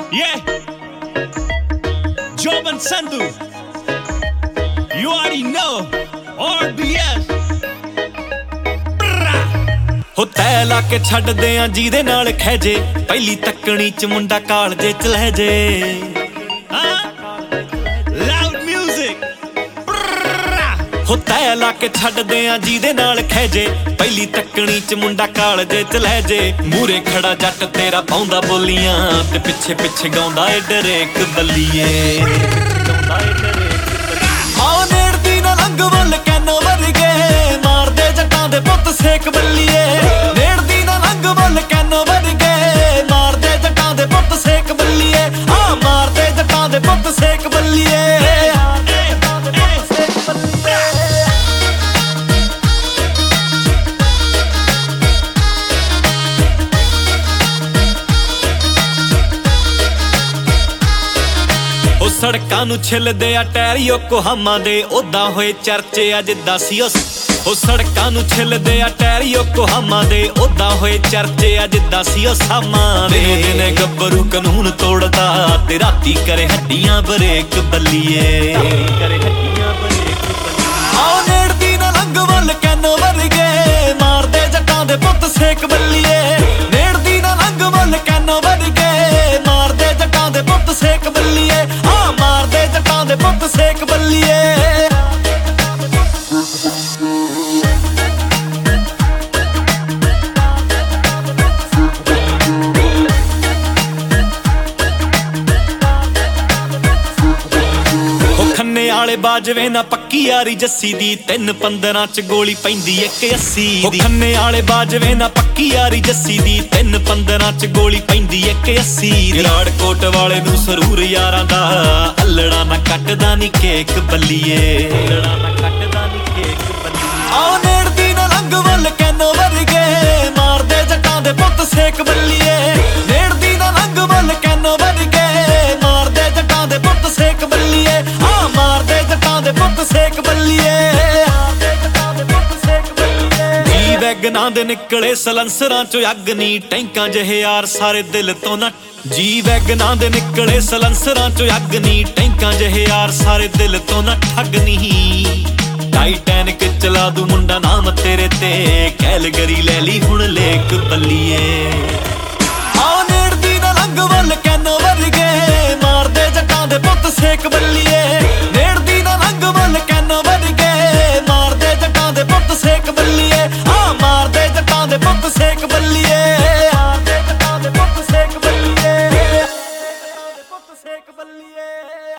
Yeah, Job and Sandhu. You already know. RBS. ਹੋ ਤੈ ਲਾ ਕੇ ਛੱਡਦੇ ਆ ਜਿਹਦੇ ਨਾਲ ਖਹਿਜੇ ਪਹਿਲੀ ਤੱਕਣੀ ਚ ਮੁੰਡਾ ਕਾਲਜੇ ਚ ਲੈ ਜੇ Loud music. ਹੋ ਤੈ ਲਾ ਕੇ ਛੱਡਦੇ ਆ ਜਿਹਦੇ ਨਾਲ ਖਹਿਜੇ ਪਹਿਲੀ ਤੱਕਣੀ ਚ ਮੁੰਡਾ ਕਾਲਜੇ ਚ ਲੈ ਜੇ ਮੂਰੇ ਖੜਾ ਜੱਟ ਤੇਰਾ ਪਾਉਂਦਾ ਬੋਲੀਆਂ ਤੇ ਪਿੱਛੇ ਪਿੱਛੇ ਗਾਉਂਦਾ ਏ ਡਰੇਕ ਬੱਲੀਏ ਆਓ ਨੇੜਦੀ ਨਾ ਲੰਘ ਵੱਲ ਕੈਨੋ ਵਰਗੇ ਮਾਰਦੇ ਜੱਟਾਂ ਦੇ ਪੁੱਤ ਸੇਕ ਬੱਲੀਏ ਨੇੜਦੀ ਨਾ ਲੰਘ ਵੱਲ ਕੈਨੋ ਵਰਗੇ ਮਾਰਦੇ ਜੱਟਾਂ ਦੇ ਪੁੱਤ ਸੇਕ ਬੱਲੀਏ ਆ ਮਾਰਦੇ ਜੱਟਾਂ ਦੇ ਪੁੱਤ ਸੇਕ ਬੱਲੀਏ ਸੜਕਾਂ ਨੂੰ ਛਿੱਲਦੇ ਆ ਟਾਇਰ ਯੋਕੋਹਾਮਾ ਦੇ ਉਦਾਂ ਹੋਏ ਚਰਚੇ ਆ ਜਿੱਦਾਂ ਸੀ ਉਹ ਸੜਕਾਂ ਨੂੰ ਛਿੱਲਦੇ ਆ ਟਾਇਰ ਯੋਕੋਹਾਮਾ ਦੇ ਉਦਾਂ ਹੋਏ ਚਰਚੇ ਆ ਜਿੱਦਾਂ ਸੀ ਸਾਮਾਂ ਦੇ ਦਿਨੇ ਗੱਭਰੂ ਕਾਨੂੰਨ ਤੋੜਦਾ ਤੇ ਰਾਤੀ ਕਰੇ ਹੱਡੀਆਂ ਬਰੇਕ ਬੱਲੀਏ ਆਓ ਨੇੜਦੀ ਨਾ ਲੰਘ ਵੱਲ ਕੈਨੋ ਵਰਗੇ ਮਾਰਦੇ ਜੱਟਾਂ ਦੇ ਪੁੱਤ ਸੇਕ ਬੱਲੀਏ ਨੇੜਦੀ ਨਾ ਲੰਘ ਵੱਲ ਕੈਨੋ ਵਰਗੇ ਮਾਰਦੇ ਜੱਟਾਂ ਦੇ ਪੁੱਤ ਸੇਕ ਬੱਲੀਏ ਆ ਮਾਰਦੇ ਜੱਟਾਂ ਦੇ ਪੁੱਤ ਸੇਕ ਬੱਲੀਏ ਖੰਨੇ ਵਾਲੇ ਬਾਜਵੇ ਨਾ ਪੱਕੀ ਯਾਰੀ ਜੱਸੀ ਦੀ 3-15 ਚ ਗੋਲੀ ਪੈਂਦੀ 180 ਦੀ ਖੰਨੇ ਵਾਲੇ ਬਾਜਵੇ ਨਾ ਪੱਕੀ ਯਾਰੀ ਜੱਸੀ ਦੀ 3-15 ਚ ਗੋਲੀ ਪੈਂਦੀ 180 ਦੀ ਰਾੜਕੋਟ ਵਾਲੇ ਨੂੰ ਸਰੂਰ ਯਾਰਾਂ ਦਾ ਅੱਲੜਾ ਨਾ ਕੱਟਦਾ ਨੀ ਕੇਕ ਬੱਲੀਏ ਅੱਲੜਾ ਨਾ ਕੱਟਦਾ ਨੀ ਕੇਕ ਬੱਲੀਏ ਆਓ ਨੇੜਦੀ ਨਾ ਲੰਘ ਵੱਲ ਕੈਨੋ ਵਰਗੇ ਮਾਰਦੇ ਜੱਟਾਂ ਦੇ ਪੁੱਤ ਸੇਕ ਬੱਲੀਏ ਨੇੜਦੀ ਨਾ ਲੰਘ ਵੱਲ ਕੈਨੋ ਵਰਗੇ ਮਾਰਦੇ ਜੱਟਾਂ ਦੇ ਪੁੱਤ ਸੇਕ ਬੱਲੀਏ ਮਾਰਦੇ ਜੱਟਾਂ ਦੇ ਪੁੱਤ ਸੇਕ ਬੱਲੀਏ ਜੀ ਵੈਗਨਾਂ ਦੇ ਨਿਕਲੇ ਸਲੰਸਰਾਂ ਚੋਂ ਅੱਗ ਨੀ ਟੈਂਕਾਂ ਜਿਹੇ ਯਾਰ ਸਾਰੇ ਦਿਲ ਤੋਂ ਨਾ ਜੀ ਵੈਗਨਾਂ ਦੇ ਨਿਕਲੇ ਸਲੰਸਰਾਂ ਚੋਂ ਅੱਗ ਨੀ ਟੈਂਕਾਂ ਜਿਹੇ ਯਾਰ ਸਾਰੇ ਦਿਲ ਤੋਂ ਨਾ ਠੱਗ ਨਹੀਂ ਟਾਈਟੈਨਿਕ ਚਲਾ ਦੂ ਮੁੰਡਾ ਨਾਮ ਤੇਰੇ ਤੇ ਕੈਲਗਰੀ ਲੈ ਲਈ ਹੁਣ ਲੇਕ ਬੱਲੀਏ ਆਓ ਨੇੜਦੀ ਨਾ ਲੰਘ ਵੱਲ ਕੈਨੋ ਵਰਗੇ ਮਾਰਦੇ ਜੱਟਾਂ ਦੇ ਪੁੱਤ ਸੇਕ ਬੱਲੀਏ ਨੇੜਦੀ ਨਾ ਲੰਘ ਵੱਲ ਕੈਨੋ ਵਰਗੇ ਮਾਰਦੇ ਜੱਟਾਂ ਦੇ ਪੁੱਤ ਸੇਕ ਬੱਲੀਏ ਆ ਮਾਰਦੇ ਜੱਟਾਂ ਦੇ ਪੁੱਤ ਸੇਕ ਬੱਲੀਏ ਮਾਰਦੇ ਜੱਟਾਂ ਦੇ ਪੁੱਤ ਸੇਕ ਬੱਲੀਏ ਪੁੱਤ ਸੇਕ ਬੱਲੀਏ